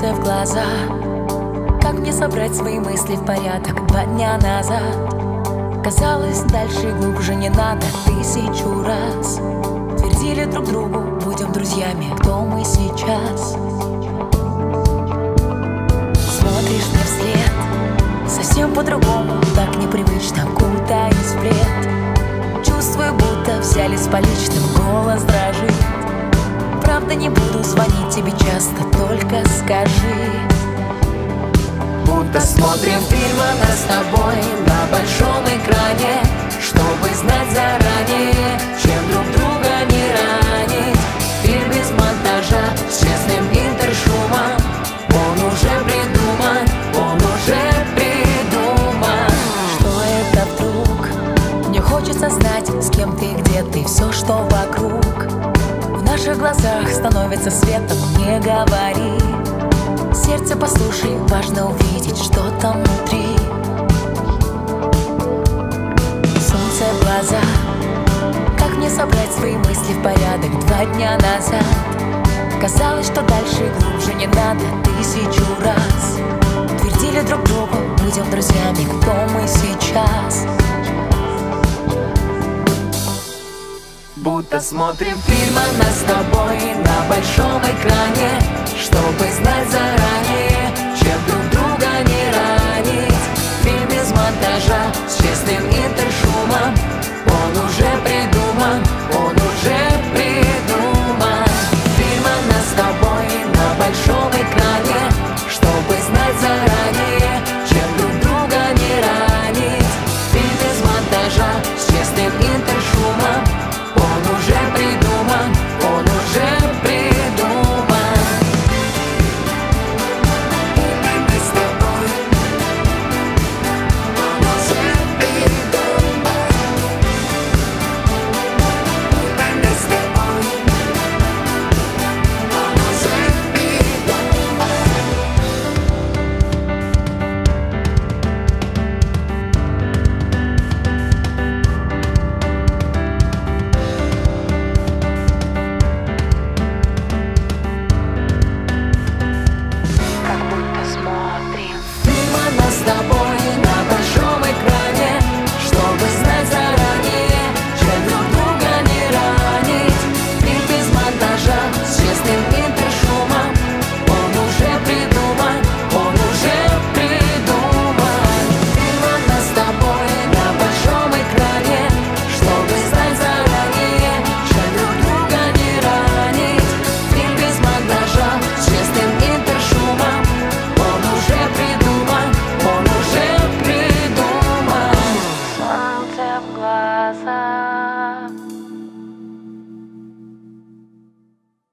Солнце в глаза. Как мне собрать свои мысли в порядок 2 дня назад? Казалось, дальше и глубже не надо 1000 раз. Твердили друг другу, будем друзьями, кто мы сейчас. Смотришь мне вслед, совсем по-другому, так непривычно, кутаясь в плед. Чувствую, будто взяли с поличным, голос дрожит. Правда, не буду звонить тебе часто, только скажи. Будто смотрим фильм о нас с тобой на большом экране, чтобы знать заранее, чем друг друга не ранить. Фильм без монтажа, с честным интершумом. Он уже придуман, он уже придуман. Что это вдруг? Мне хочется знать, с кем ты, где ты, все, что вокруг. В наших глазах становится светом, не говори. Сердце послушай, важно увидеть, что там внутри. Солнце в глаза. Как мне собрать свои мысли в порядок 2 дня назад? Казалось, что дальше и глубже не надо 1000 раз. Твердили друг другу, будем друзьями, кто мы сейчас. Будто смотрим фильм о нас с тобой на большом экране, чтобы знать заранее, чем друг друга не ранить. Фильм без монтажа, с честным интершумом. Он уже придуман, он уже придуман. Фильм о нас с тобой